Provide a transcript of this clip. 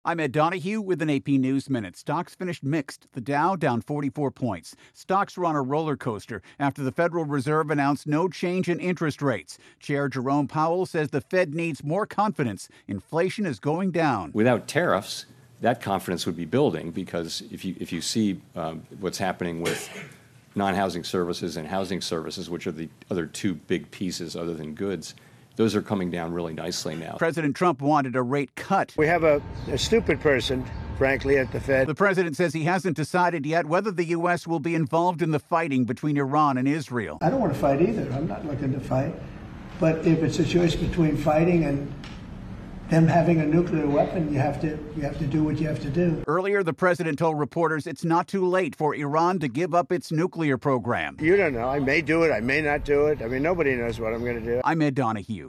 I'm Ed Donahue with an AP News Minute. Stocks finished mixed. The Dow down 44 points. Stocks were on a roller coaster after the Federal Reserve announced no change in interest rates. Chair Jerome Powell says the Fed needs more confidence. Inflation is going down. Without tariffs, that confidence would be building, because if you see what's happening with non-housing services and housing services, which are the other two big pieces other than goods, those are coming down really nicely now. President Trump wanted a rate cut. We have a stupid person, frankly, at the Fed. The president says he hasn't decided yet whether the U.S. will be involved in the fighting between Iran and Israel. I don't want to fight either. I'm not looking to fight. But if it's a choice between fighting and them having a nuclear weapon, you have to do what you have to do. Earlier, the president told reporters it's not too late for Iran to give up its nuclear program. You don't know. I may do it. I may not do it. I mean, nobody knows what I'm going to do. I'm Ed Donahue.